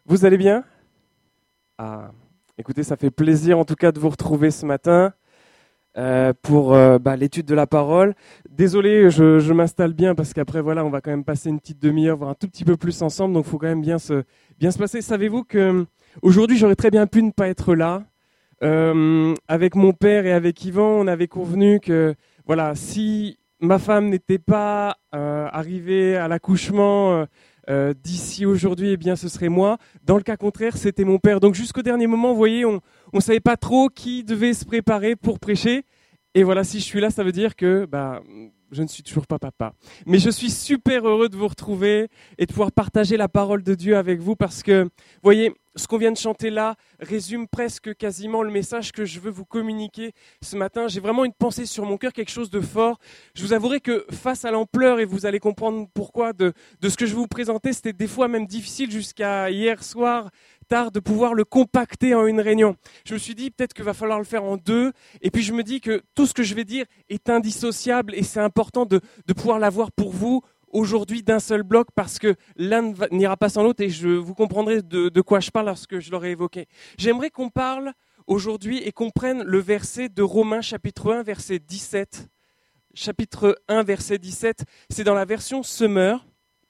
Vous allez bien? Ah, écoutez, ça fait plaisir en tout cas de vous retrouver ce matin pour l'étude de la parole. Désolé, je m'installe bien parce qu'après voilà, on va quand même passer une petite demi-heure, voire un tout petit peu plus ensemble, donc il faut quand même bien se passer. Savez-vous que aujourd'hui j'aurais très bien pu ne pas être là. Avec mon père et avec Yvan, on avait convenu que voilà, si ma femme n'était pas arrivée à l'accouchement d'ici aujourd'hui, eh bien ce serait moi. Dans le cas contraire, c'était mon père. Donc jusqu'au dernier moment, vous voyez, on ne savait pas trop qui devait se préparer pour prêcher. Et voilà, si je suis là, ça veut dire que je ne suis toujours pas papa. Mais je suis super heureux de vous retrouver et de pouvoir partager la parole de Dieu avec vous parce que, vous voyez, ce qu'on vient de chanter là résume presque quasiment le message que je veux vous communiquer ce matin. J'ai vraiment une pensée sur mon cœur, quelque chose de fort. Je vous avouerai que face à l'ampleur, et vous allez comprendre pourquoi, de ce que je vais vous présenter, c'était des fois même difficile jusqu'à hier soir, tard, de pouvoir le compacter en une réunion. Je me suis dit peut-être qu'il va falloir le faire en deux, et puis je me dis que tout ce que je vais dire est indissociable, et c'est important de pouvoir l'avoir pour vous aujourd'hui d'un seul bloc, parce que l'un n'ira pas sans l'autre, et vous comprendrez de quoi je parle lorsque je l'aurai évoqué. J'aimerais qu'on parle aujourd'hui et qu'on prenne le verset de Romains chapitre 1, verset 17. Chapitre 1, verset 17, c'est dans la version Semeur.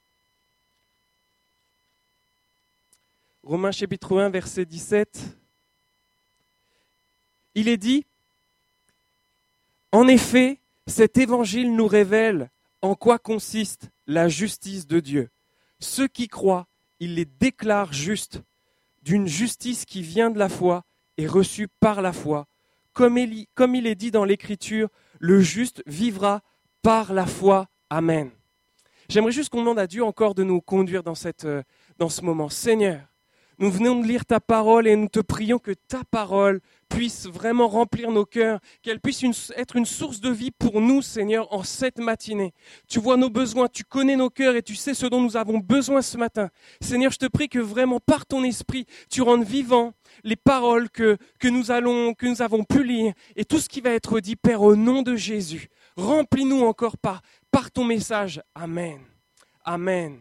Romains chapitre 1, verset 17. Il est dit, en effet, cet évangile nous révèle en quoi consiste la justice de Dieu. Ceux qui croient, il les déclare justes, d'une justice qui vient de la foi et reçue par la foi. Comme il est dit dans l'Écriture, le juste vivra par la foi. Amen. J'aimerais juste qu'on demande à Dieu encore de nous conduire dans ce moment. Seigneur, nous venons de lire ta parole et nous te prions que ta parole puisse vraiment remplir nos cœurs, qu'elle puisse être une source de vie pour nous, Seigneur, en cette matinée. Tu vois nos besoins, tu connais nos cœurs et tu sais ce dont nous avons besoin ce matin. Seigneur, je te prie que vraiment par ton esprit, tu rendes vivant les paroles que nous avons pu lire et tout ce qui va être dit, Père, au nom de Jésus. Remplis-nous encore par ton message. Amen. Amen.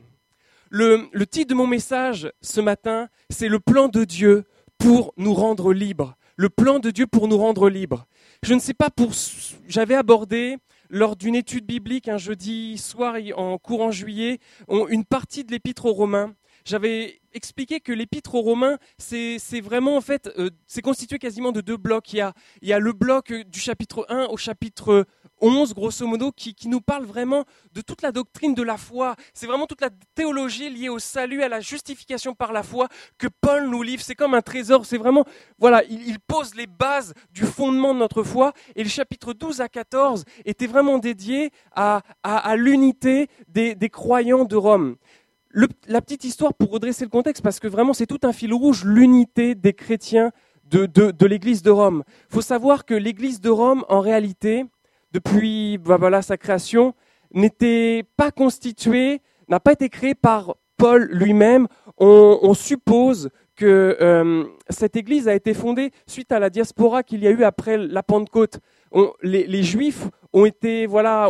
Le titre de mon message ce matin, c'est le plan de Dieu pour nous rendre libres. Le plan de Dieu pour nous rendre libres. Je ne sais pas, j'avais abordé lors d'une étude biblique un jeudi soir en cours en juillet, une partie de l'épître aux Romains. J'avais expliqué que l'épître aux Romains, c'est vraiment en fait, c'est constitué quasiment de deux blocs. Il y a le bloc du chapitre 1 au chapitre 11, grosso modo, qui nous parle vraiment de toute la doctrine de la foi. C'est vraiment toute la théologie liée au salut, à la justification par la foi que Paul nous livre. C'est comme un trésor. C'est vraiment, voilà, il pose les bases du fondement de notre foi. Et le chapitre 12 à 14 était vraiment dédié à l'unité des croyants de Rome. La petite histoire pour redresser le contexte, parce que vraiment c'est tout un fil rouge, l'unité des chrétiens de l'église de Rome. Il faut savoir que l'église de Rome, en réalité, depuis sa création, n'était pas constituée, n'a pas été créée par Paul lui-même. On suppose que cette église a été fondée suite à la diaspora qu'il y a eu après la Pentecôte. Les Juifs ont été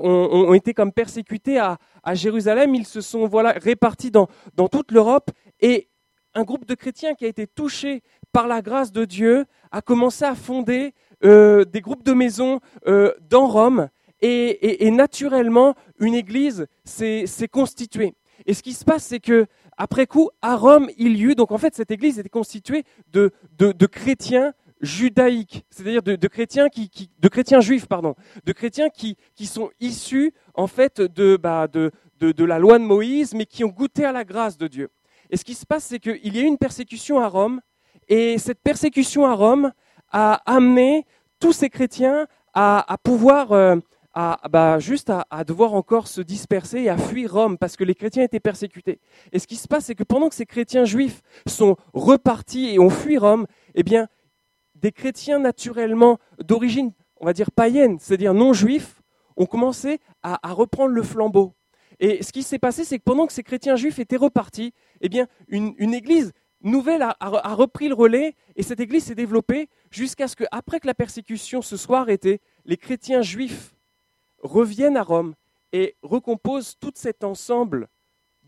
comme persécutés à Jérusalem. Ils se sont répartis dans toute l'Europe, et un groupe de chrétiens qui a été touché par la grâce de Dieu a commencé à fonder des groupes de maisons dans Rome, et naturellement une église s'est constituée. Et ce qui se passe, c'est que après coup, à Rome, il y eut, donc en fait cette église était constituée de chrétiens judaïques, c'est-à-dire de chrétiens de chrétiens juifs, de chrétiens qui sont issus en fait de la loi de Moïse, mais qui ont goûté à la grâce de Dieu. Et ce qui se passe, c'est qu'il y a eu une persécution à Rome, et cette persécution à Rome a amené tous ces chrétiens à pouvoir, à devoir encore se disperser et à fuir Rome, parce que les chrétiens étaient persécutés. Et ce qui se passe, c'est que pendant que ces chrétiens juifs sont repartis et ont fui Rome, eh bien, des chrétiens naturellement d'origine, on va dire païenne, c'est-à-dire non juifs, ont commencé à reprendre le flambeau. Et ce qui s'est passé, c'est que pendant que ces chrétiens juifs étaient repartis, eh bien, une église nouvelle a repris le relais, et cette église s'est développée jusqu'à ce qu'après que la persécution se soit arrêtée, les chrétiens juifs reviennent à Rome et recomposent tout cet ensemble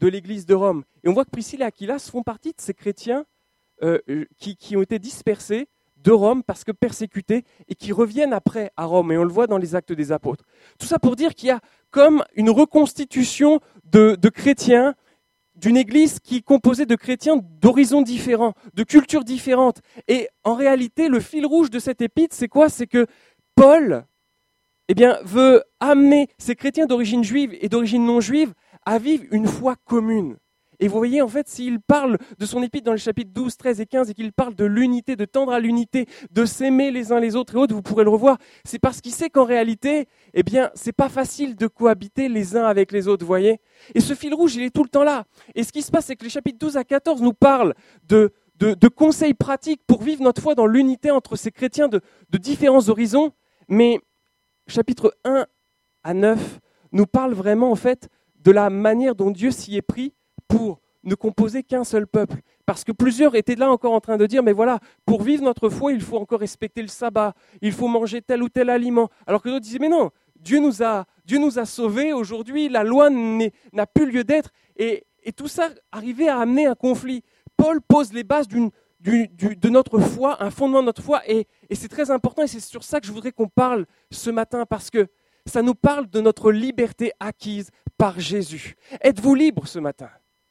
de l'église de Rome. Et on voit que Priscille et Aquilas font partie de ces chrétiens qui ont été dispersés de Rome parce que persécutés et qui reviennent après à Rome. Et on le voit dans les Actes des Apôtres. Tout ça pour dire qu'il y a comme une reconstitution de chrétiens, d'une église qui est composée de chrétiens d'horizons différents, de cultures différentes. Et en réalité, le fil rouge de cette épître, c'est quoi ? C'est que Paul veut amener ces chrétiens d'origine juive et d'origine non juive à vivre une foi commune. Et vous voyez, en fait, s'il parle de son épître dans les chapitres 12, 13 et 15 et qu'il parle de l'unité, de tendre à l'unité, de s'aimer les uns les autres et autres, vous pourrez le revoir, c'est parce qu'il sait qu'en réalité, c'est pas facile de cohabiter les uns avec les autres, vous voyez. Et ce fil rouge, il est tout le temps là. Et ce qui se passe, c'est que les chapitres 12 à 14 nous parlent de conseils pratiques pour vivre notre foi dans l'unité entre ces chrétiens de différents horizons. Mais chapitre 1 à 9 nous parle vraiment, en fait, de la manière dont Dieu s'y est pris pour ne composer qu'un seul peuple. Parce que plusieurs étaient là encore en train de dire, mais voilà, pour vivre notre foi, il faut encore respecter le sabbat, il faut manger tel ou tel aliment. Alors que d'autres disaient, mais non, Dieu nous a sauvés, aujourd'hui la loi n'a plus lieu d'être. Et tout ça arrivait à amener un conflit. Paul pose les bases de notre foi, un fondement de notre foi, et c'est très important, et c'est sur ça que je voudrais qu'on parle ce matin, parce que ça nous parle de notre liberté acquise par Jésus. Êtes-vous libre ce matin ?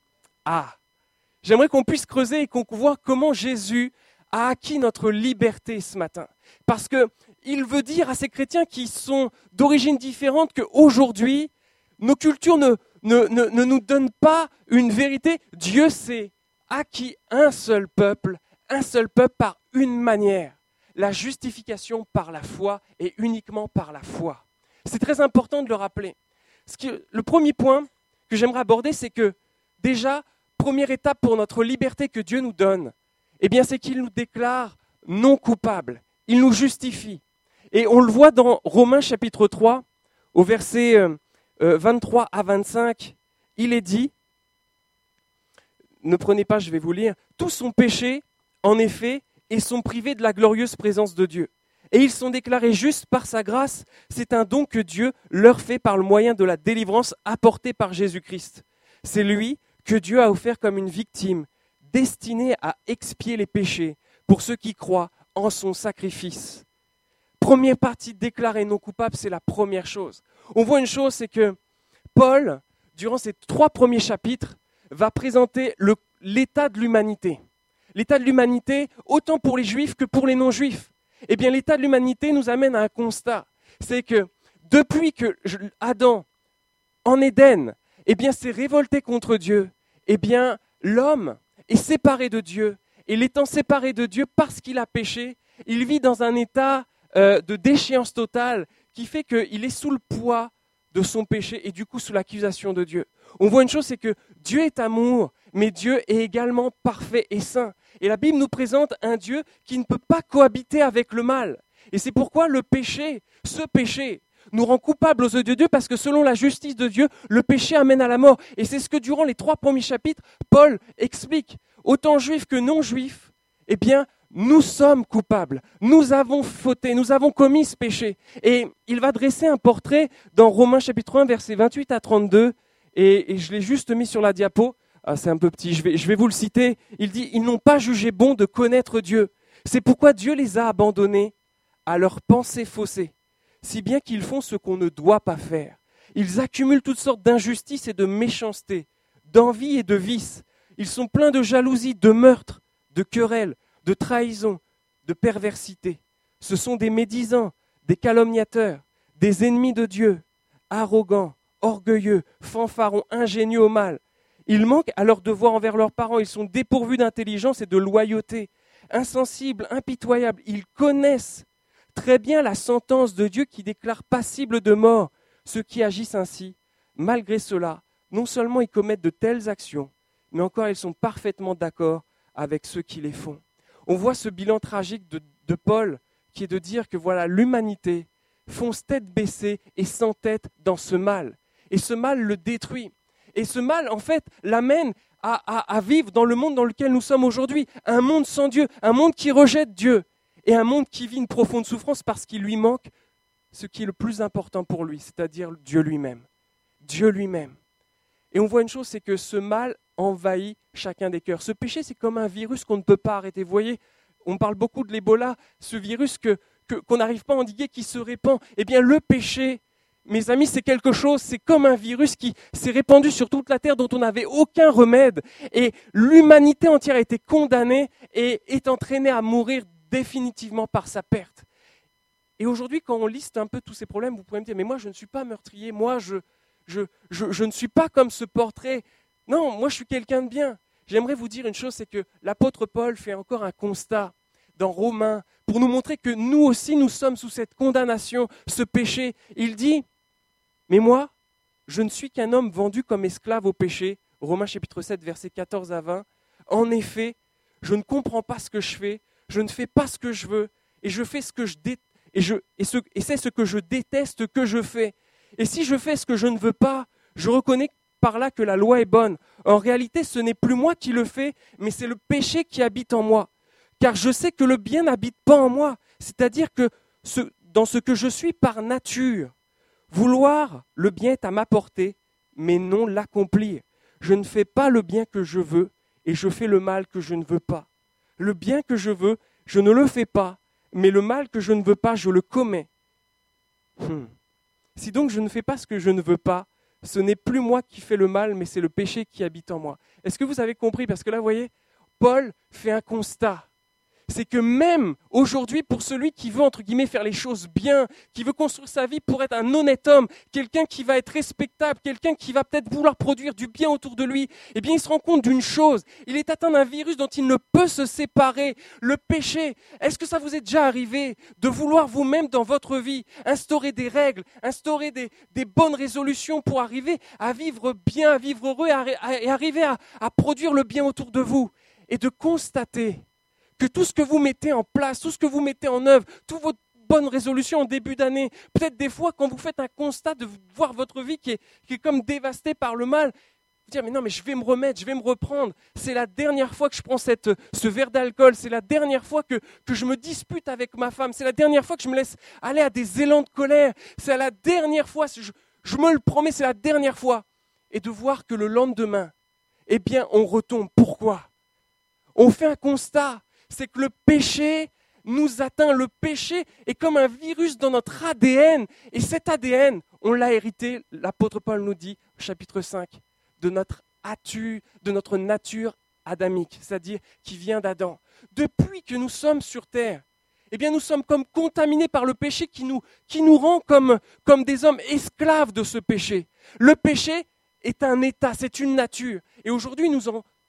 J'aimerais qu'on puisse creuser et qu'on voit comment Jésus a acquis notre liberté ce matin. Parce qu'il veut dire à ces chrétiens qui sont d'origine différente qu'aujourd'hui, nos cultures ne nous donnent pas une vérité. Dieu s'est acquis un seul peuple par une manière. La justification par la foi et uniquement par la foi. C'est très important de le rappeler. Le premier point que j'aimerais aborder, c'est que déjà, première étape pour notre liberté que Dieu nous donne, c'est qu'il nous déclare non coupables. Il nous justifie. Et on le voit dans Romains chapitre 3, au verset 23 à 25, il est dit, ne prenez pas, je vais vous lire, « Tous ont péché, en effet, et sont privés de la glorieuse présence de Dieu. Et ils sont déclarés justes par sa grâce. C'est un don que Dieu leur fait par le moyen de la délivrance apportée par Jésus-Christ. C'est lui que Dieu a offert comme une victime, destinée à expier les péchés pour ceux qui croient en son sacrifice. » Première partie, déclaré non coupable, c'est la première chose. On voit une chose, c'est que Paul, durant ces 3 premiers chapitres, va présenter l'état de l'humanité. L'état de l'humanité, autant pour les juifs que pour les non-juifs. L'état de l'humanité nous amène à un constat. C'est que depuis que Adam, en Éden, s'est révolté contre Dieu, l'homme est séparé de Dieu. Et l'étant séparé de Dieu parce qu'il a péché, il vit dans un état de déchéance totale qui fait qu'il est sous le poids de son péché et du coup sous l'accusation de Dieu. On voit une chose, c'est que Dieu est amour, mais Dieu est également parfait et saint. Et la Bible nous présente un Dieu qui ne peut pas cohabiter avec le mal. Et c'est pourquoi ce péché, nous rend coupables aux yeux de Dieu parce que selon la justice de Dieu, le péché amène à la mort. Et c'est ce que durant les 3 premiers chapitres, Paul explique. Autant juifs que non juifs, nous sommes coupables. Nous avons fauté, nous avons commis ce péché. Et il va dresser un portrait dans Romains chapitre 1, versets 28 à 32. Et je l'ai juste mis sur la diapo. C'est un peu petit, je vais vous le citer. Il dit, ils n'ont pas jugé bon de connaître Dieu. C'est pourquoi Dieu les a abandonnés à leurs pensées faussées, si bien qu'ils font ce qu'on ne doit pas faire. Ils accumulent toutes sortes d'injustices et de méchanceté, d'envie et de vices. Ils sont pleins de jalousie, de meurtre, de querelles, de trahison, de perversité. Ce sont des médisants, des calomniateurs, des ennemis de Dieu, arrogants, orgueilleux, fanfarons, ingénieux au mal. Ils manquent à leur devoir envers leurs parents, ils sont dépourvus d'intelligence et de loyauté, insensibles, impitoyables. Ils connaissent très bien la sentence de Dieu qui déclare passible de mort ceux qui agissent ainsi. Malgré cela, non seulement ils commettent de telles actions, mais encore ils sont parfaitement d'accord avec ceux qui les font. On voit ce bilan tragique de Paul qui est de dire que voilà, l'humanité fonce tête baissée et sans tête dans ce mal. Et ce mal le détruit. Et ce mal, en fait, l'amène à vivre dans le monde dans lequel nous sommes aujourd'hui. Un monde sans Dieu, un monde qui rejette Dieu. Et un monde qui vit une profonde souffrance parce qu'il lui manque ce qui est le plus important pour lui, c'est-à-dire Dieu lui-même. Dieu lui-même. Et on voit une chose, c'est que ce mal envahit chacun des cœurs. Ce péché, c'est comme un virus qu'on ne peut pas arrêter. Vous voyez, on parle beaucoup de l'Ebola, ce virus qu'on n'arrive pas à endiguer, qui se répand. Eh bien, le péché, mes amis, c'est quelque chose, c'est comme un virus qui s'est répandu sur toute la terre dont on n'avait aucun remède. Et l'humanité entière a été condamnée et est entraînée à mourir définitivement par sa perte. Et aujourd'hui, quand on liste un peu tous ces problèmes, vous pouvez me dire, mais moi, je ne suis pas meurtrier, moi, je ne suis pas comme ce portrait. Non, moi, je suis quelqu'un de bien. J'aimerais vous dire une chose, c'est que l'apôtre Paul fait encore un constat dans Romains pour nous montrer que nous aussi, nous sommes sous cette condamnation, ce péché. Il dit, mais moi, je ne suis qu'un homme vendu comme esclave au péché. Romains chapitre 7, versets 14 à 20. En effet, je ne comprends pas ce que je fais, je ne fais pas ce que je veux, et je fais ce que je déteste. Et c'est ce que je déteste que je fais. Et si je fais ce que je ne veux pas, je reconnais par là que la loi est bonne. En réalité, ce n'est plus moi qui le fais, mais c'est le péché qui habite en moi. Car je sais que le bien n'habite pas en moi. C'est-à-dire que dans ce que je suis par nature, vouloir le bien est à ma portée, mais non l'accomplir. Je ne fais pas le bien que je veux, et je fais le mal que je ne veux pas. Le bien que je veux, je ne le fais pas, mais le mal que je ne veux pas, je le commets. Si donc je ne fais pas ce que je ne veux pas, ce n'est plus moi qui fais le mal, mais c'est le péché qui habite en moi. Est-ce que vous avez compris? Parce que là, vous voyez, Paul fait un constat. C'est que même aujourd'hui, pour celui qui veut, entre guillemets, faire les choses bien, qui veut construire sa vie pour être un honnête homme, quelqu'un qui va être respectable, quelqu'un qui va peut-être vouloir produire du bien autour de lui, eh bien, il se rend compte d'une chose. Il est atteint d'un virus dont il ne peut se séparer, le péché. Est-ce que ça vous est déjà arrivé de vouloir vous-même dans votre vie instaurer des règles, instaurer des bonnes résolutions pour arriver à vivre bien, à vivre heureux et arriver à produire le bien autour de vous et de constater que tout ce que vous mettez en place, tout ce que vous mettez en œuvre, toutes vos bonnes résolutions en début d'année, peut-être des fois quand vous faites un constat de voir votre vie qui est comme dévastée par le mal, vous dire mais non mais je vais me remettre, je vais me reprendre, c'est la dernière fois que je prends ce verre d'alcool, c'est la dernière fois que je me dispute avec ma femme, c'est la dernière fois que je me laisse aller à des élans de colère, c'est la dernière fois, je me le promets, c'est la dernière fois. Et de voir que le lendemain, eh bien on retombe. Pourquoi? On fait un constat. C'est que le péché nous atteint. Le péché est comme un virus dans notre ADN. Et cet ADN, on l'a hérité, l'apôtre Paul nous dit, chapitre 5, de notre nature adamique, c'est-à-dire qui vient d'Adam. Depuis que nous sommes sur terre, eh bien nous sommes comme contaminés par le péché qui nous rend comme des hommes esclaves de ce péché. Le péché est un état, c'est une nature. Et aujourd'hui, nous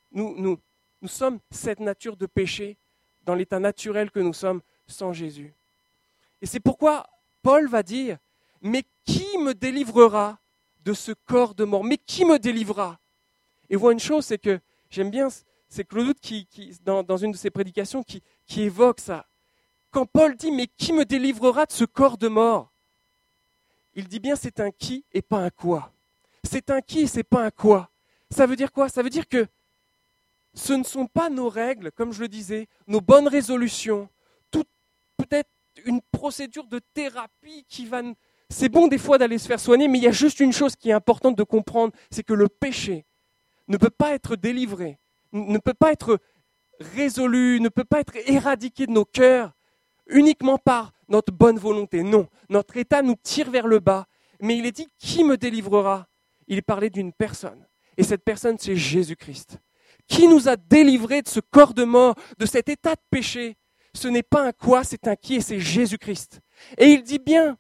sommes cette nature de péché dans l'état naturel que nous sommes sans Jésus. Et c'est pourquoi Paul va dire, mais qui me délivrera de ce corps de mort? Mais qui me délivrera? Et voit une chose, c'est que j'aime bien, c'est Claude qui dans une de ses prédications qui évoque ça. Quand Paul dit, mais qui me délivrera de ce corps de mort? Il dit bien, c'est un qui et pas un quoi. C'est un qui et c'est pas un quoi. Ça veut dire quoi? Ça veut dire que ce ne sont pas nos règles, comme je le disais, nos bonnes résolutions, peut-être une procédure de thérapie qui va... C'est bon des fois d'aller se faire soigner, mais il y a juste une chose qui est importante de comprendre, c'est que le péché ne peut pas être délivré, ne peut pas être résolu, ne peut pas être éradiqué de nos cœurs uniquement par notre bonne volonté. Non, notre état nous tire vers le bas, mais il est dit, qui me délivrera? Il est parlé d'une personne, et cette personne c'est Jésus-Christ. Qui nous a délivrés de ce corps de mort, de cet état de péché? Ce n'est pas un quoi, c'est un qui, et c'est Jésus-Christ. Et il dit bien,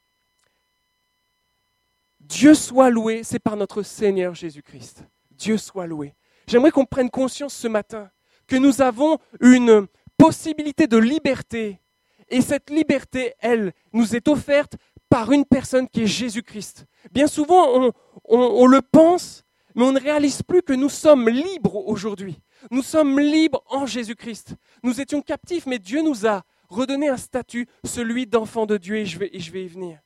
Dieu soit loué, c'est par notre Seigneur Jésus-Christ. Dieu soit loué. J'aimerais qu'on prenne conscience ce matin que nous avons une possibilité de liberté. Et cette liberté, elle, nous est offerte par une personne qui est Jésus-Christ. Bien souvent, on le pense, mais on ne réalise plus que nous sommes libres aujourd'hui. Nous sommes libres en Jésus-Christ. Nous étions captifs, mais Dieu nous a redonné un statut, celui d'enfant de Dieu, et je vais y venir.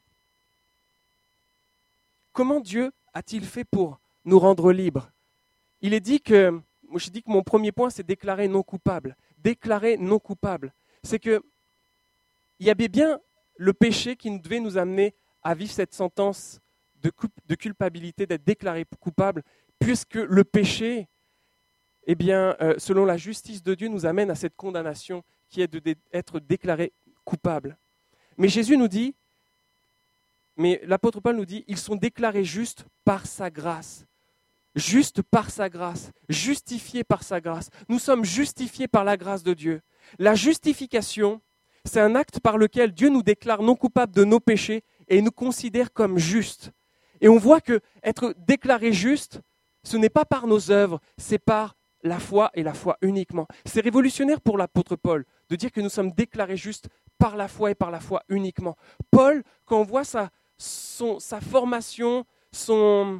Comment Dieu a-t-il fait pour nous rendre libres? Il est dit que, moi je dis que mon premier point, c'est déclarer non coupable. Déclarer non coupable. C'est que il y avait bien le péché qui devait nous amener à vivre cette sentence de culpabilité, d'être déclaré coupable, puisque le péché, eh bien, selon la justice de Dieu, nous amène à cette condamnation qui est d'être déclaré coupable. Mais Jésus nous dit, mais l'apôtre Paul nous dit, ils sont déclarés justes par sa grâce. Juste par sa grâce, justifiés par sa grâce. Nous sommes justifiés par la grâce de Dieu. La justification, c'est un acte par lequel Dieu nous déclare non coupables de nos péchés et nous considère comme justes. Et on voit que être déclaré juste, ce n'est pas par nos œuvres, c'est par la foi et la foi uniquement. C'est révolutionnaire pour l'apôtre Paul de dire que nous sommes déclarés justes par la foi et par la foi uniquement. Paul, quand on voit sa formation, son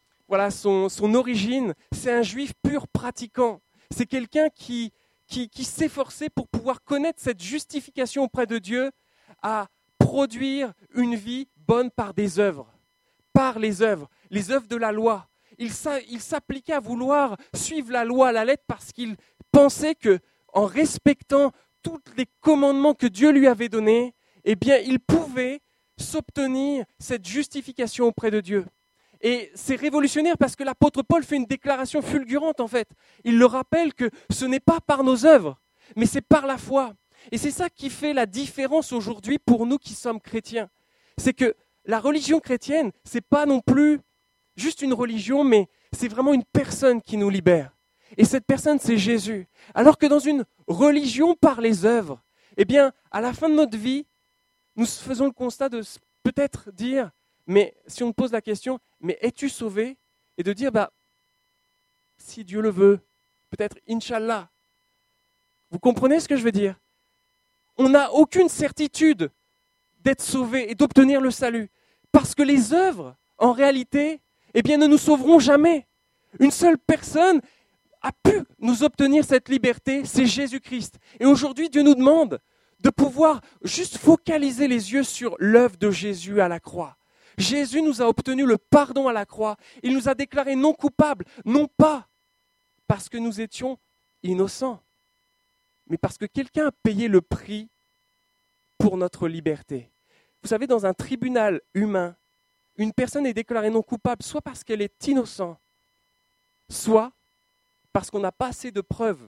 origine, c'est un juif pur pratiquant. C'est quelqu'un qui s'efforçait pour pouvoir connaître cette justification auprès de Dieu, à produire une vie bonne par des œuvres, par les œuvres de la loi. Il s'appliquait à vouloir suivre la loi à la lettre parce qu'il pensait que, en respectant tous les commandements que Dieu lui avait donnés, eh bien, il pouvait s'obtenir cette justification auprès de Dieu. Et c'est révolutionnaire parce que l'apôtre Paul fait une déclaration fulgurante en fait. Il le rappelle que ce n'est pas par nos œuvres, mais c'est par la foi. Et c'est ça qui fait la différence aujourd'hui pour nous qui sommes chrétiens. C'est que la religion chrétienne, ce n'est pas non plus juste une religion, mais c'est vraiment une personne qui nous libère. Et cette personne, c'est Jésus. Alors que dans une religion par les œuvres, eh bien, à la fin de notre vie, nous faisons le constat de peut-être dire, mais si on te pose la question, mais es-tu sauvé? Et de dire, si Dieu le veut, peut-être Inch'Allah. Vous comprenez ce que je veux dire? On n'a aucune certitude d'être sauvé et d'obtenir le salut. Parce que les œuvres, en réalité, eh bien, ne nous sauveront jamais. Une seule personne a pu nous obtenir cette liberté, c'est Jésus-Christ. Et aujourd'hui, Dieu nous demande de pouvoir juste focaliser les yeux sur l'œuvre de Jésus à la croix. Jésus nous a obtenu le pardon à la croix. Il nous a déclarés non coupables, non pas parce que nous étions innocents, mais parce que quelqu'un a payé le prix pour notre liberté. Vous savez, dans un tribunal humain, une personne est déclarée non coupable soit parce qu'elle est innocente, soit parce qu'on n'a pas assez de preuves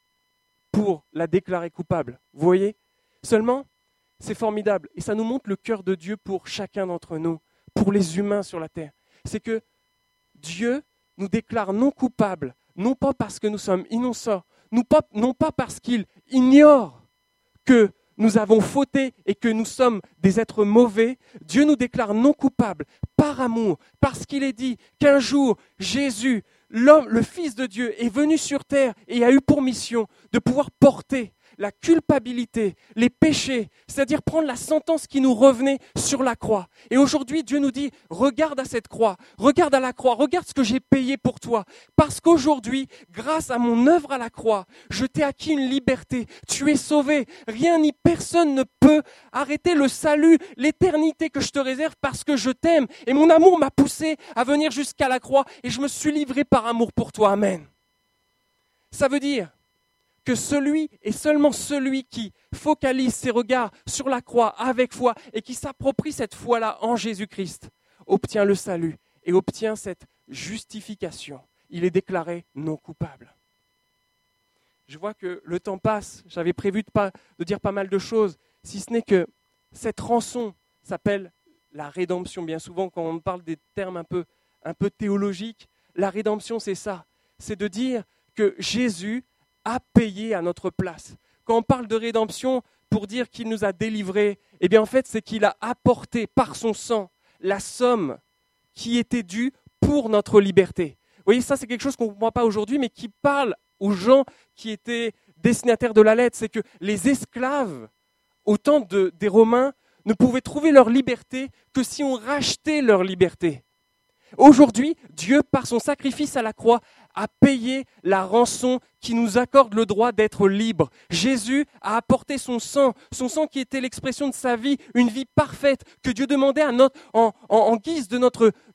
pour la déclarer coupable. Vous voyez? Seulement, c'est formidable et ça nous montre le cœur de Dieu pour chacun d'entre nous, pour les humains sur la terre. C'est que Dieu nous déclare non coupables, non pas parce que nous sommes innocents, non pas parce qu'il ignore que nous avons fauté et que nous sommes des êtres mauvais. Dieu nous déclare non coupables par amour, parce qu'il est dit qu'un jour, Jésus, l'homme, le Fils de Dieu, est venu sur terre et a eu pour mission de pouvoir porter la culpabilité, les péchés, c'est-à-dire prendre la sentence qui nous revenait sur la croix. Et aujourd'hui, Dieu nous dit, regarde à cette croix, regarde à la croix, regarde ce que j'ai payé pour toi. Parce qu'aujourd'hui, grâce à mon œuvre à la croix, je t'ai acquis une liberté, tu es sauvé. Rien ni personne ne peut arrêter le salut, l'éternité que je te réserve parce que je t'aime. Et mon amour m'a poussé à venir jusqu'à la croix et je me suis livré par amour pour toi. Amen. Ça veut dire que celui et seulement celui qui focalise ses regards sur la croix avec foi et qui s'approprie cette foi-là en Jésus-Christ obtient le salut et obtient cette justification. Il est déclaré non coupable. Je vois que le temps passe, j'avais prévu de dire pas mal de choses, si ce n'est que cette rançon s'appelle la rédemption. Bien souvent, quand on parle des termes un peu théologiques, la rédemption c'est ça, c'est de dire que Jésus a payé à notre place. Quand on parle de rédemption, pour dire qu'il nous a délivrés, eh bien en fait c'est qu'il a apporté par son sang la somme qui était due pour notre liberté. Vous voyez, ça c'est quelque chose qu'on ne comprend pas aujourd'hui, mais qui parle aux gens qui étaient destinataires de la lettre. C'est que les esclaves, au temps des Romains, ne pouvaient trouver leur liberté que si on rachetait leur liberté. Aujourd'hui, Dieu, par son sacrifice à la croix, a payé la rançon qui nous accorde le droit d'être libres. Jésus a apporté son sang qui était l'expression de sa vie, une vie parfaite que Dieu demandait en guise de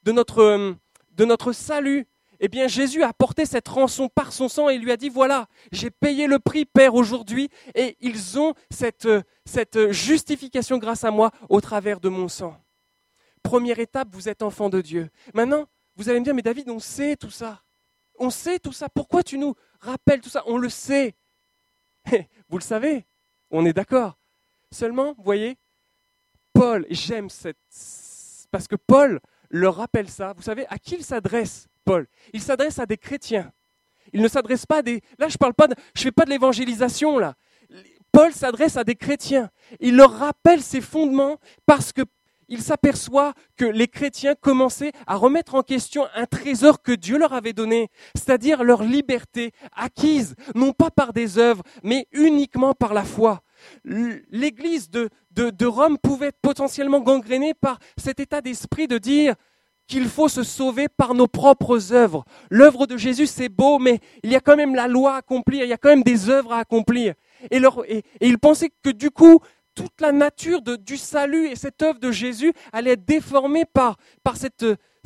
notre salut. Eh bien, Jésus a apporté cette rançon par son sang et lui a dit, voilà, j'ai payé le prix, Père, aujourd'hui, et ils ont cette justification grâce à moi au travers de mon sang. Première étape, vous êtes enfant de Dieu. Maintenant, vous allez me dire, mais David, on sait tout ça. On sait tout ça. Pourquoi tu nous rappelles tout ça? On le sait. Vous le savez. On est d'accord. Seulement, vous voyez, Paul, j'aime cette... Parce que Paul leur rappelle ça. Vous savez, à qui il s'adresse, Paul? Il s'adresse à des chrétiens. Il ne s'adresse pas à des... Là, je fais pas de l'évangélisation, là. Paul s'adresse à des chrétiens. Il leur rappelle ses fondements parce qu'il s'aperçoit que les chrétiens commençaient à remettre en question un trésor que Dieu leur avait donné, c'est-à-dire leur liberté acquise, non pas par des œuvres, mais uniquement par la foi. L'église de Rome pouvait être potentiellement gangrénée par cet état d'esprit de dire qu'il faut se sauver par nos propres œuvres. L'œuvre de Jésus, c'est beau, mais il y a quand même la loi à accomplir, il y a quand même des œuvres à accomplir. Et ils pensaient que du coup, toute la nature du salut et cette œuvre de Jésus allait être déformée par cette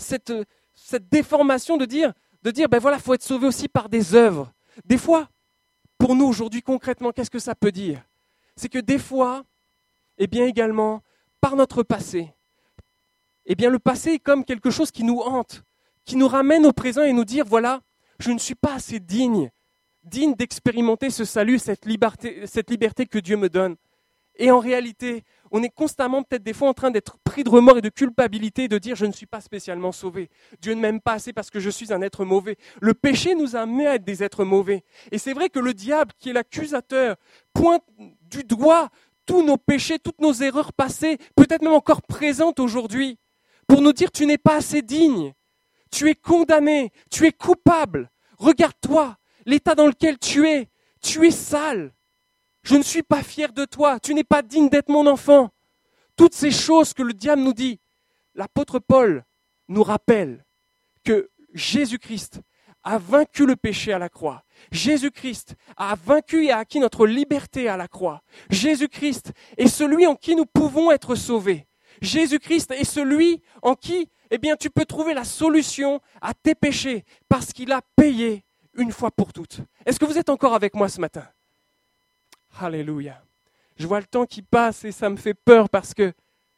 déformation de dire ben voilà, il faut être sauvé aussi par des œuvres. Des fois, pour nous aujourd'hui concrètement, qu'est-ce que ça peut dire? C'est que des fois, eh bien également, par notre passé, eh bien le passé est comme quelque chose qui nous hante, qui nous ramène au présent et nous dire voilà, je ne suis pas assez digne d'expérimenter ce salut, cette liberté que Dieu me donne. Et en réalité, on est constamment peut-être des fois en train d'être pris de remords et de culpabilité et de dire je ne suis pas spécialement sauvé. Dieu ne m'aime pas assez parce que je suis un être mauvais. Le péché nous a amenés à être des êtres mauvais. Et c'est vrai que le diable, qui est l'accusateur, pointe du doigt tous nos péchés, toutes nos erreurs passées, peut-être même encore présentes aujourd'hui, pour nous dire tu n'es pas assez digne, tu es condamné, tu es coupable, regarde-toi, l'état dans lequel tu es sale. Je ne suis pas fier de toi, tu n'es pas digne d'être mon enfant. Toutes ces choses que le diable nous dit, l'apôtre Paul nous rappelle que Jésus-Christ a vaincu le péché à la croix. Jésus-Christ a vaincu et a acquis notre liberté à la croix. Jésus-Christ est celui en qui nous pouvons être sauvés. Jésus-Christ est celui en qui, eh bien, tu peux trouver la solution à tes péchés parce qu'il a payé une fois pour toutes. Est-ce que vous êtes encore avec moi ce matin? Alléluia. Je vois le temps qui passe et ça me fait peur parce que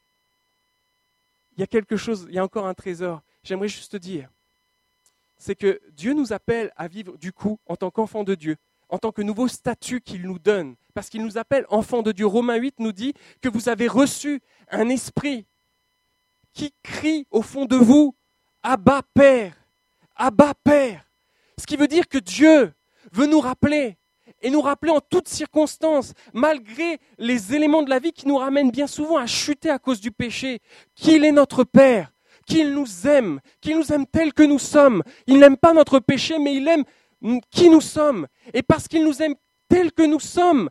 il y a quelque chose, il y a encore un trésor. J'aimerais juste te dire, c'est que Dieu nous appelle à vivre du coup en tant qu'enfants de Dieu, en tant que nouveau statut qu'il nous donne, parce qu'il nous appelle enfants de Dieu. Romains 8 nous dit que vous avez reçu un esprit qui crie au fond de vous, Abba Père, Abba Père. Ce qui veut dire que Dieu veut nous rappeler, et nous rappeler en toutes circonstances, malgré les éléments de la vie qui nous ramènent bien souvent à chuter à cause du péché, qu'il est notre Père, qu'il nous aime tels que nous sommes. Il n'aime pas notre péché, mais il aime qui nous sommes. Et parce qu'il nous aime tels que nous sommes,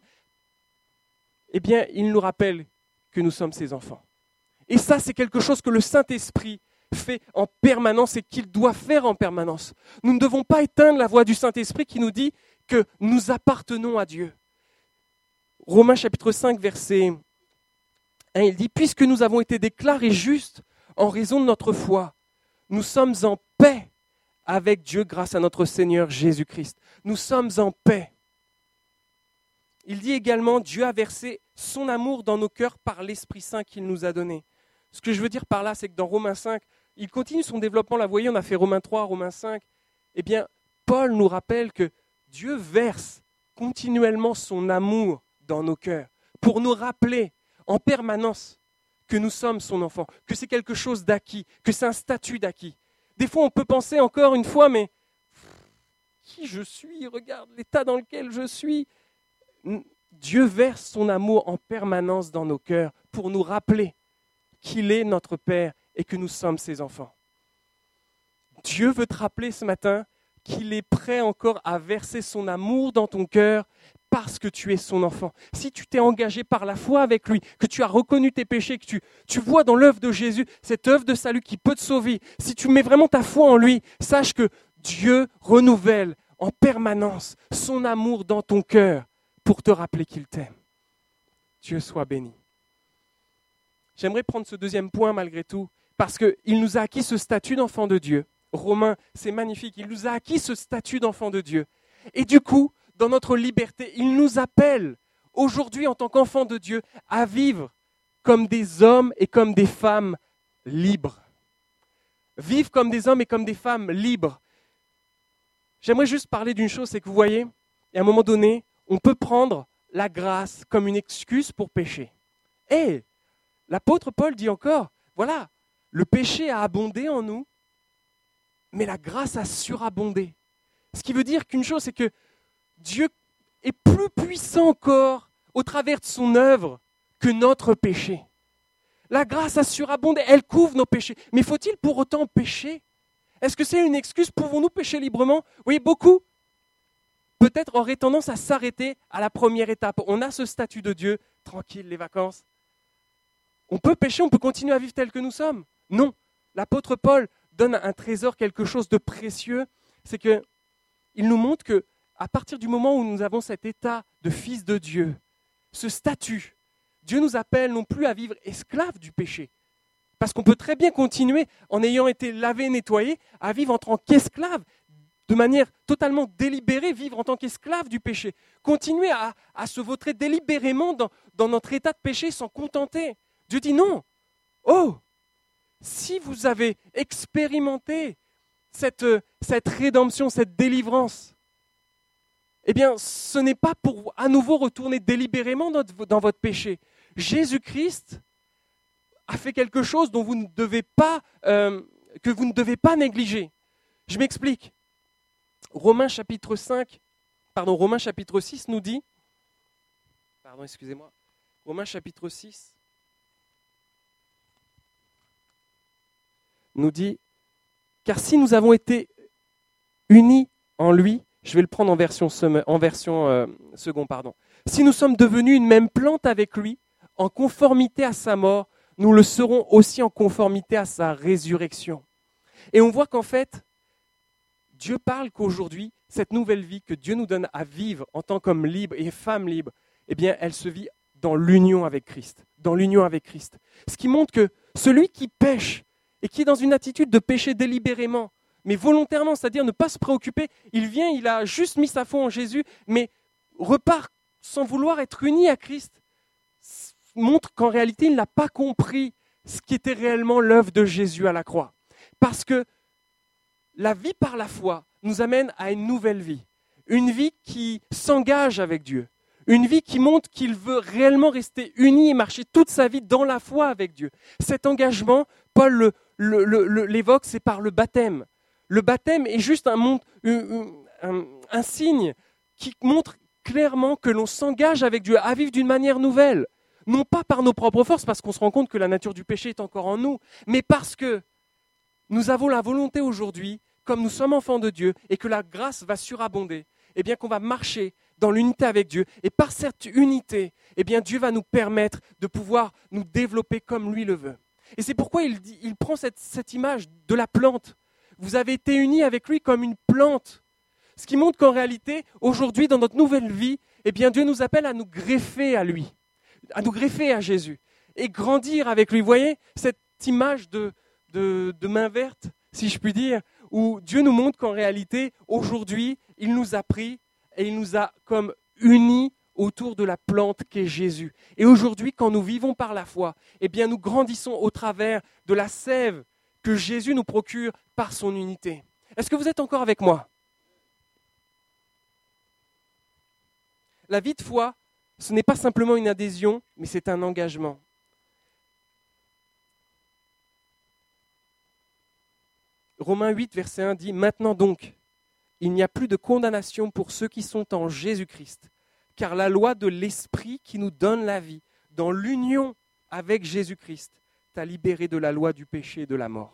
eh bien, il nous rappelle que nous sommes ses enfants. Et ça, c'est quelque chose que le Saint-Esprit fait en permanence et qu'il doit faire en permanence. Nous ne devons pas éteindre la voix du Saint-Esprit qui nous dit que nous appartenons à Dieu. Romains chapitre 5, verset 1, il dit « Puisque nous avons été déclarés justes en raison de notre foi, nous sommes en paix avec Dieu grâce à notre Seigneur Jésus-Christ. » Nous sommes en paix. Il dit également « Dieu a versé son amour dans nos cœurs par l'Esprit Saint qu'il nous a donné. » Ce que je veux dire par là, c'est que dans Romains 5, il continue son développement. Là, vous voyez, on a fait Romains 3, Romains 5. Eh bien, Paul nous rappelle que Dieu verse continuellement son amour dans nos cœurs pour nous rappeler en permanence que nous sommes son enfant, que c'est quelque chose d'acquis, que c'est un statut d'acquis. Des fois, on peut penser encore une fois, mais qui je suis? Regarde l'état dans lequel je suis. Dieu verse son amour en permanence dans nos cœurs pour nous rappeler qu'il est notre Père et que nous sommes ses enfants. Dieu veut te rappeler ce matin qu'il est prêt encore à verser son amour dans ton cœur parce que tu es son enfant. Si tu t'es engagé par la foi avec lui, que tu as reconnu tes péchés, que tu vois dans l'œuvre de Jésus, cette œuvre de salut qui peut te sauver, si tu mets vraiment ta foi en lui, sache que Dieu renouvelle en permanence son amour dans ton cœur pour te rappeler qu'il t'aime. Dieu soit béni. J'aimerais prendre ce deuxième point malgré tout, parce qu'il nous a acquis ce statut d'enfant de Dieu. Romains, c'est magnifique, il nous a acquis ce statut d'enfant de Dieu. Et du coup, dans notre liberté, il nous appelle aujourd'hui en tant qu'enfants de Dieu à vivre comme des hommes et comme des femmes libres. Vivre comme des hommes et comme des femmes libres. J'aimerais juste parler d'une chose, c'est que vous voyez, à un moment donné, on peut prendre la grâce comme une excuse pour pécher. Et l'apôtre Paul dit encore, voilà, le péché a abondé en nous, mais la grâce a surabondé. Ce qui veut dire qu'une chose, c'est que Dieu est plus puissant encore au travers de son œuvre que notre péché. La grâce a surabondé, elle couvre nos péchés. Mais faut-il pour autant pécher ? Est-ce que c'est une excuse ? Pouvons-nous pécher librement ? Vous voyez, beaucoup, peut-être auraient tendance à s'arrêter à la première étape. On a ce statut de Dieu, tranquille, les vacances. On peut pécher, on peut continuer à vivre tel que nous sommes. Non, l'apôtre Paul donne un trésor, quelque chose de précieux. C'est qu'il nous montre qu'à partir du moment où nous avons cet état de fils de Dieu, ce statut, Dieu nous appelle non plus à vivre esclaves du péché. Parce qu'on peut très bien continuer, en ayant été lavé, nettoyé, à vivre en tant qu'esclave, de manière totalement délibérée, vivre en tant qu'esclave du péché. Continuer à se vautrer délibérément dans notre état de péché, s'en contenter. Dieu dit non. Oh, si vous avez expérimenté cette rédemption, cette délivrance, eh bien, ce n'est pas pour à nouveau retourner délibérément dans votre péché. Jésus-Christ a fait quelque chose dont vous ne devez pas, que vous ne devez pas négliger. Je m'explique. Romains chapitre 6 nous dit, Romains chapitre 6 nous dit, car si nous avons été unis en lui, je vais le prendre en version second. Si nous sommes devenus une même plante avec lui, en conformité à sa mort, nous le serons aussi en conformité à sa résurrection. Et on voit qu'en fait, Dieu parle qu'aujourd'hui, cette nouvelle vie que Dieu nous donne à vivre en tant qu'homme libre et femme libre, eh bien, elle se vit dans l'union avec Christ. Dans l'union avec Christ. Ce qui montre que celui qui pêche et qui est dans une attitude de pécher délibérément, mais volontairement, c'est-à-dire ne pas se préoccuper, il vient, il a juste mis sa foi en Jésus, mais repart sans vouloir être uni à Christ, montre qu'en réalité, il n'a pas compris ce qui était réellement l'œuvre de Jésus à la croix. Parce que la vie par la foi nous amène à une nouvelle vie. Une vie qui s'engage avec Dieu. Une vie qui montre qu'il veut réellement rester uni et marcher toute sa vie dans la foi avec Dieu. Cet engagement, Paul l'évoque, c'est par le baptême. Le baptême est juste un signe qui montre clairement que l'on s'engage avec Dieu à vivre d'une manière nouvelle. Non pas par nos propres forces, parce qu'on se rend compte que la nature du péché est encore en nous, mais parce que nous avons la volonté aujourd'hui, comme nous sommes enfants de Dieu, et que la grâce va surabonder, eh bien qu'on va marcher dans l'unité avec Dieu. Et par cette unité, eh bien Dieu va nous permettre de pouvoir nous développer comme lui le veut. Et c'est pourquoi il prend cette image de la plante. Vous avez été unis avec lui comme une plante. Ce qui montre qu'en réalité, aujourd'hui, dans notre nouvelle vie, eh bien Dieu nous appelle à nous greffer à lui, à nous greffer à Jésus et grandir avec lui. Vous voyez cette image de main verte, si je puis dire, où Dieu nous montre qu'en réalité, aujourd'hui, il nous a pris et il nous a comme unis autour de la plante qu'est Jésus. Et aujourd'hui, quand nous vivons par la foi, eh bien nous grandissons au travers de la sève que Jésus nous procure par son unité. Est-ce que vous êtes encore avec moi ? La vie de foi, ce n'est pas simplement une adhésion, mais c'est un engagement. Romains 8, verset 1 dit « Maintenant donc, il n'y a plus de condamnation pour ceux qui sont en Jésus-Christ, car la loi de l'Esprit qui nous donne la vie, dans l'union avec Jésus-Christ, t'a libéré de la loi du péché et de la mort. »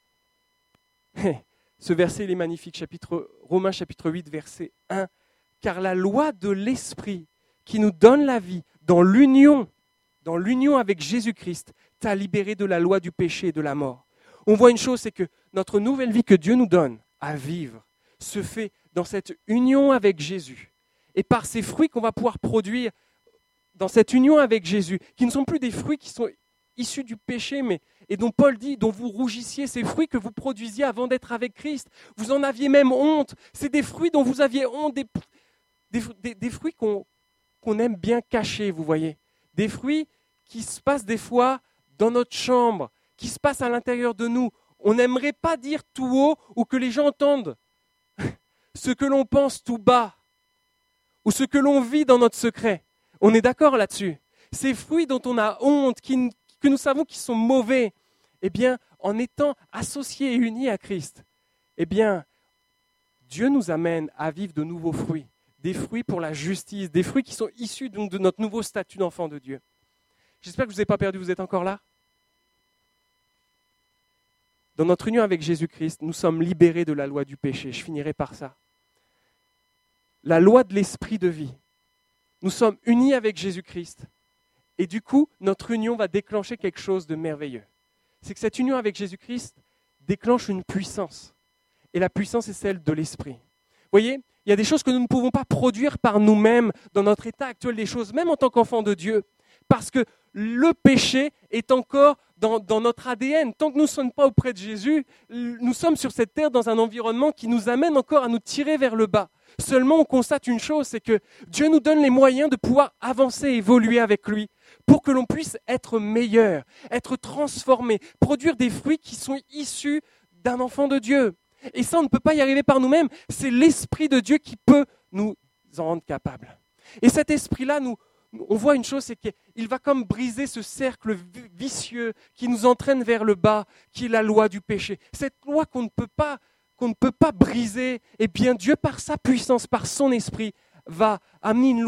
Ce verset, il est magnifique, Romains chapitre 8, verset 1. « Car la loi de l'Esprit qui nous donne la vie, dans l'union avec Jésus-Christ, t'a libéré de la loi du péché et de la mort. » On voit une chose, c'est que notre nouvelle vie que Dieu nous donne à vivre se fait dans cette union avec Jésus. Et par ces fruits qu'on va pouvoir produire dans cette union avec Jésus, qui ne sont plus des fruits qui sont issus du péché, et dont Paul dit, dont vous rougissiez, ces fruits que vous produisiez avant d'être avec Christ. Vous en aviez même honte. C'est des fruits dont vous aviez honte, des fruits qu'on aime bien cacher, vous voyez. Des fruits qui se passent des fois dans notre chambre, qui se passe à l'intérieur de nous. On n'aimerait pas dire tout haut ou que les gens entendent ce que l'on pense tout bas ou ce que l'on vit dans notre secret. On est d'accord là-dessus. Ces fruits dont on a honte, que nous savons qu'ils sont mauvais, eh bien, en étant associés et unis à Christ, eh bien, Dieu nous amène à vivre de nouveaux fruits, des fruits pour la justice, des fruits qui sont issus donc de notre nouveau statut d'enfant de Dieu. J'espère que je ne vous ai pas perdu, vous êtes encore là ? Dans notre union avec Jésus-Christ, nous sommes libérés de la loi du péché. Je finirai par ça. La loi de l'esprit de vie. Nous sommes unis avec Jésus-Christ. Et du coup, notre union va déclencher quelque chose de merveilleux. C'est que cette union avec Jésus-Christ déclenche une puissance. Et la puissance est celle de l'esprit. Vous voyez, il y a des choses que nous ne pouvons pas produire par nous-mêmes dans notre état actuel des choses, même en tant qu'enfants de Dieu. Parce que le péché est encore dans notre ADN. Tant que nous ne sommes pas auprès de Jésus, nous sommes sur cette terre dans un environnement qui nous amène encore à nous tirer vers le bas. Seulement, on constate une chose, c'est que Dieu nous donne les moyens de pouvoir avancer, évoluer avec lui, pour que l'on puisse être meilleur, être transformé, produire des fruits qui sont issus d'un enfant de Dieu. Et ça, on ne peut pas y arriver par nous-mêmes. C'est l'Esprit de Dieu qui peut nous en rendre capables. Et cet esprit-là, on voit une chose, c'est qu'il va comme briser ce cercle vicieux qui nous entraîne vers le bas, qui est la loi du péché. Cette loi qu'on ne peut pas briser, et bien Dieu, par sa puissance, par son esprit, va amener une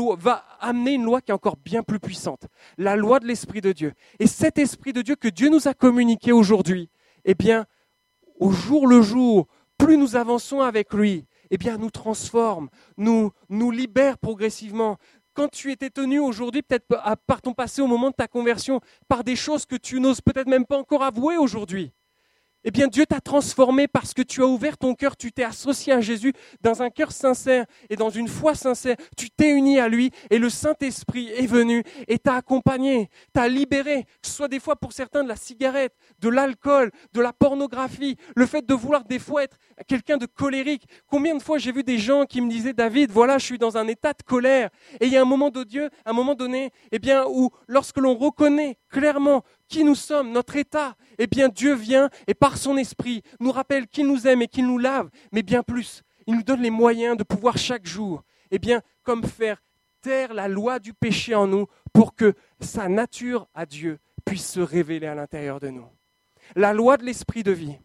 loi qui est encore bien plus puissante. La loi de l'Esprit de Dieu. Et cet Esprit de Dieu que Dieu nous a communiqué aujourd'hui, eh bien, au jour le jour, plus nous avançons avec lui, eh bien, nous transforme, nous libère progressivement. Quand tu étais tenu aujourd'hui, peut-être par ton passé au moment de ta conversion, par des choses que tu n'oses peut-être même pas encore avouer aujourd'hui, eh bien Dieu t'a transformé parce que tu as ouvert ton cœur, tu t'es associé à Jésus dans un cœur sincère et dans une foi sincère. Tu t'es uni à lui et le Saint-Esprit est venu et t'a accompagné, t'a libéré, que ce soit des fois pour certains de la cigarette, de l'alcool, de la pornographie, le fait de vouloir des fois être quelqu'un de colérique. Combien de fois j'ai vu des gens qui me disaient « David, voilà, je suis dans un état de colère ». Et il y a un moment donné, eh bien, où lorsque l'on reconnaît clairement qui nous sommes, notre état, eh bien Dieu vient et par son esprit nous rappelle qu'il nous aime et qu'il nous lave, mais bien plus, il nous donne les moyens de pouvoir chaque jour, eh bien, comme faire taire la loi du péché en nous pour que sa nature à Dieu puisse se révéler à l'intérieur de nous. La loi de l'esprit de vie.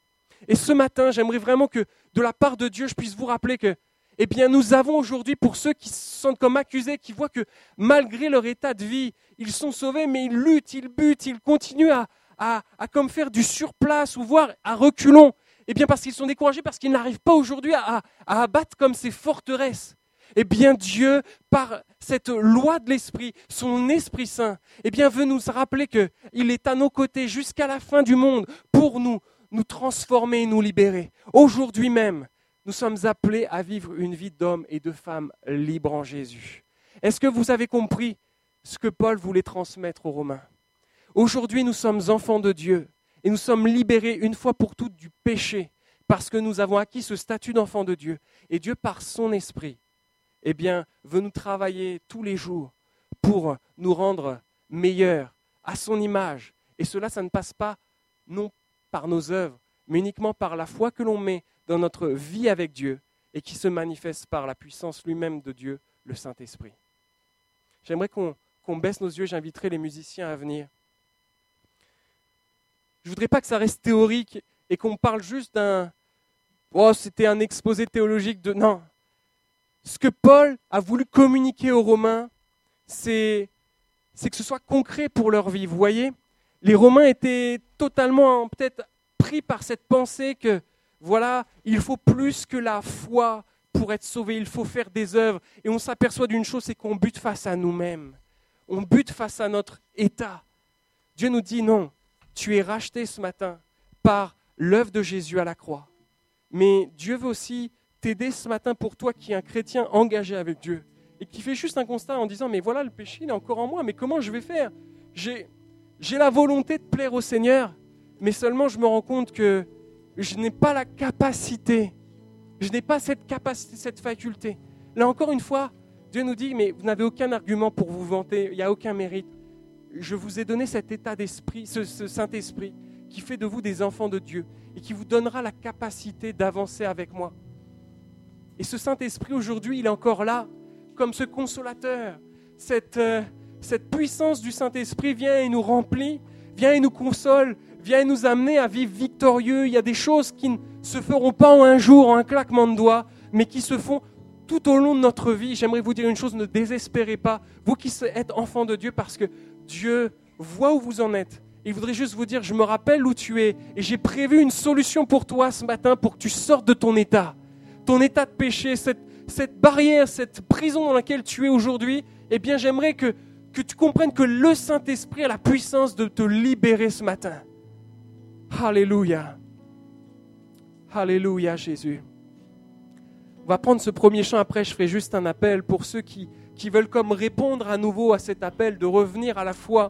Et ce matin, j'aimerais vraiment que de la part de Dieu, je puisse vous rappeler que eh bien, nous avons aujourd'hui, pour ceux qui se sentent comme accusés, qui voient que malgré leur état de vie, ils sont sauvés, mais ils luttent, ils butent, ils continuent à comme faire du surplace ou voire à reculons. Eh bien, parce qu'ils sont découragés, parce qu'ils n'arrivent pas aujourd'hui à abattre comme ces forteresses. Eh bien, Dieu, par cette loi de l'Esprit, son Esprit Saint, eh bien, veut nous rappeler qu'il est à nos côtés jusqu'à la fin du monde pour nous transformer et nous libérer. Aujourd'hui même, nous sommes appelés à vivre une vie d'hommes et de femmes libres en Jésus. Est-ce que vous avez compris ce que Paul voulait transmettre aux Romains ? Aujourd'hui, nous sommes enfants de Dieu et nous sommes libérés une fois pour toutes du péché parce que nous avons acquis ce statut d'enfant de Dieu. Et Dieu, par son esprit, eh bien, veut nous travailler tous les jours pour nous rendre meilleurs à son image. Et cela, ça ne passe pas non par nos œuvres, mais uniquement par la foi que l'on met dans notre vie avec Dieu et qui se manifeste par la puissance lui-même de Dieu, le Saint-Esprit. J'aimerais qu'on baisse nos yeux, j'inviterai les musiciens à venir. Je ne voudrais pas que ça reste théorique et qu'on parle juste c'était un exposé théologique de... Non. Ce que Paul a voulu communiquer aux Romains, c'est que ce soit concret pour leur vie. Vous voyez, les Romains étaient totalement peut-être pris par cette pensée que voilà, il faut plus que la foi pour être sauvé, il faut faire des œuvres. Et on s'aperçoit d'une chose, c'est qu'on bute face à nous-mêmes. On bute face à notre état. Dieu nous dit non, tu es racheté ce matin par l'œuvre de Jésus à la croix. Mais Dieu veut aussi t'aider ce matin pour toi qui es un chrétien engagé avec Dieu et qui fait juste un constat en disant mais voilà, le péché il est encore en moi, mais comment je vais faire ? J'ai la volonté de plaire au Seigneur, mais seulement je me rends compte que je n'ai pas la capacité, je n'ai pas cette capacité, cette faculté. Là encore une fois, Dieu nous dit, mais vous n'avez aucun argument pour vous vanter, il n'y a aucun mérite. Je vous ai donné cet état d'esprit, ce Saint-Esprit, qui fait de vous des enfants de Dieu et qui vous donnera la capacité d'avancer avec moi. Et ce Saint-Esprit aujourd'hui, il est encore là, comme ce consolateur. Cette puissance du Saint-Esprit vient et nous remplit, vient et nous console, vient et nous amener à vivre victorieux. Il y a des choses qui ne se feront pas en un jour, en un claquement de doigts, mais qui se font tout au long de notre vie. J'aimerais vous dire une chose, ne désespérez pas, vous qui êtes enfants de Dieu, parce que Dieu voit où vous en êtes. Il voudrait juste vous dire, je me rappelle où tu es, et j'ai prévu une solution pour toi ce matin, pour que tu sortes de ton état de péché, cette barrière, cette prison dans laquelle tu es aujourd'hui. Eh bien, j'aimerais que tu comprennes que le Saint-Esprit a la puissance de te libérer ce matin. Alléluia. Alléluia, Jésus. On va prendre ce premier chant, après je ferai juste un appel pour ceux qui veulent comme répondre à nouveau à cet appel, de revenir à la foi,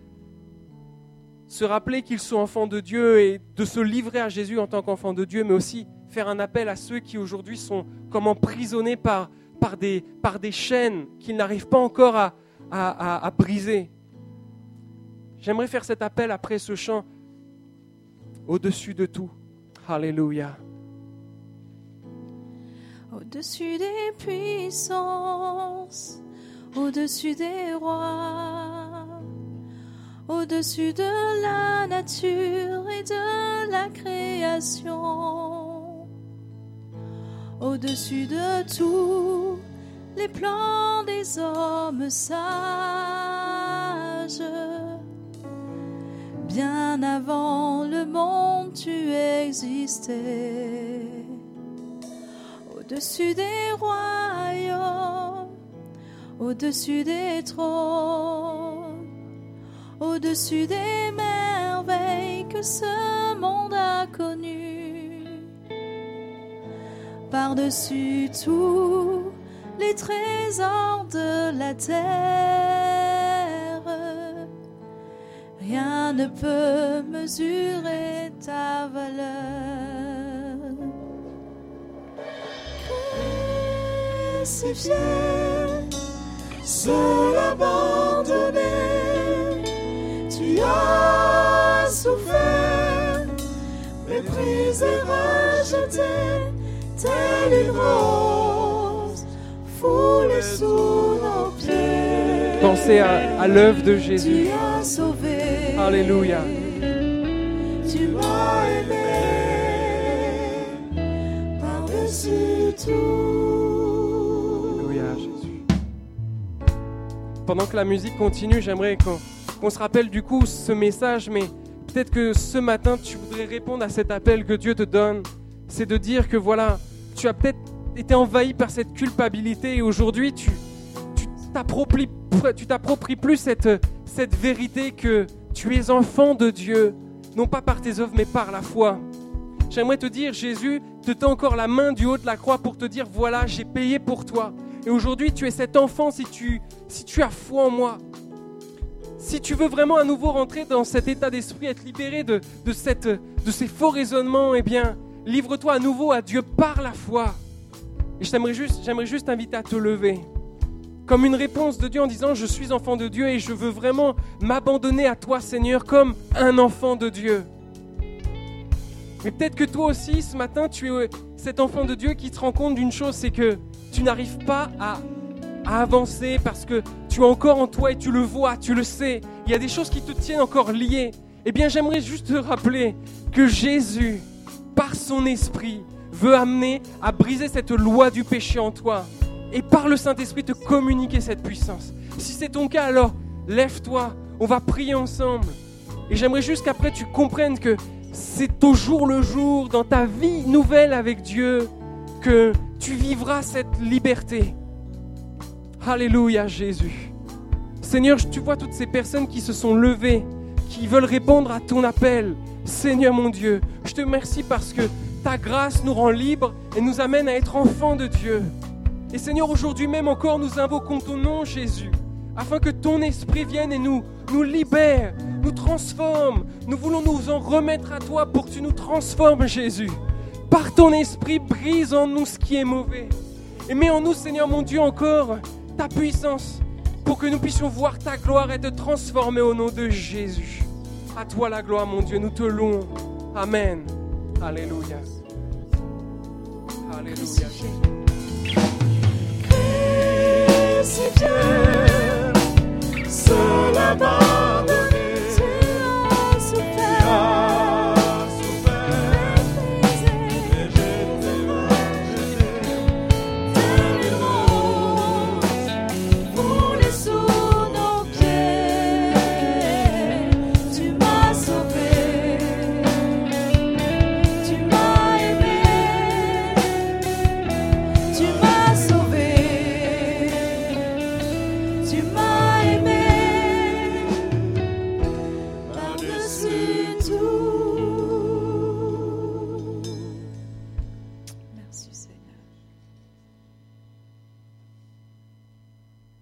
se rappeler qu'ils sont enfants de Dieu et de se livrer à Jésus en tant qu'enfants de Dieu, mais aussi faire un appel à ceux qui aujourd'hui sont comme emprisonnés par des chaînes qu'ils n'arrivent pas encore à briser. J'aimerais faire cet appel après ce chant, au-dessus de tout. Alléluia. Au-dessus des puissances, au-dessus des rois, au-dessus de la nature et de la création, au-dessus de tous les plans des hommes sages, bien avant le monde tu existais. Au-dessus des royaumes, au-dessus des trônes, au-dessus des merveilles que ce monde a connues, par-dessus tous les trésors de la terre, rien ne peut mesurer ta valeur. Crucifié, seul abandonné, tu as souffert, méprisé, rejeté, telle une rose foulée sous nos pieds. Pensez à l'œuvre de Jésus. Tu as sauvé. Alléluia. Tu m'as aimé par-dessus tout. Alléluia, Jésus. Pendant que la musique continue, j'aimerais qu'on se rappelle du coup ce message, mais peut-être que ce matin, tu voudrais répondre à cet appel que Dieu te donne. C'est de dire que voilà, tu as peut-être été envahi par cette culpabilité et aujourd'hui, tu t'appropries plus cette vérité que tu es enfant de Dieu, non pas par tes œuvres, mais par la foi. J'aimerais te dire, Jésus te tend encore la main du haut de la croix pour te dire, voilà, j'ai payé pour toi. Et aujourd'hui, tu es cet enfant si tu as foi en moi. Si tu veux vraiment à nouveau rentrer dans cet état d'esprit, être libéré de ces faux raisonnements, eh bien, livre-toi à nouveau à Dieu par la foi. Et j'aimerais juste t'inviter à te lever. Comme une réponse de Dieu en disant, je suis enfant de Dieu et je veux vraiment m'abandonner à toi, Seigneur, comme un enfant de Dieu. Mais peut-être que toi aussi, ce matin, tu es cet enfant de Dieu qui te rend compte d'une chose, c'est que tu n'arrives pas à avancer parce que tu as encore en toi et tu le vois, tu le sais. Il y a des choses qui te tiennent encore liées. Eh bien, j'aimerais juste te rappeler que Jésus, par son esprit, veut amener à briser cette loi du péché en toi et par le Saint-Esprit te communiquer cette puissance. Si c'est ton cas, alors lève-toi, on va prier ensemble. Et j'aimerais juste qu'après tu comprennes que c'est au jour le jour, dans ta vie nouvelle avec Dieu, que tu vivras cette liberté. Alléluia, Jésus. Seigneur, tu vois toutes ces personnes qui se sont levées, qui veulent répondre à ton appel. Seigneur mon Dieu, je te remercie parce que ta grâce nous rend libres et nous amène à être enfants de Dieu. Et Seigneur, aujourd'hui même encore, nous invoquons ton nom, Jésus, afin que ton esprit vienne et nous libère, nous transforme. Nous voulons nous en remettre à toi pour que tu nous transformes, Jésus. Par ton esprit, brise en nous ce qui est mauvais. Et mets en nous, Seigneur mon Dieu, encore ta puissance pour que nous puissions voir ta gloire et te transformer au nom de Jésus. À toi la gloire, mon Dieu, nous te louons. Amen. Alléluia. Alléluia. Crucifié,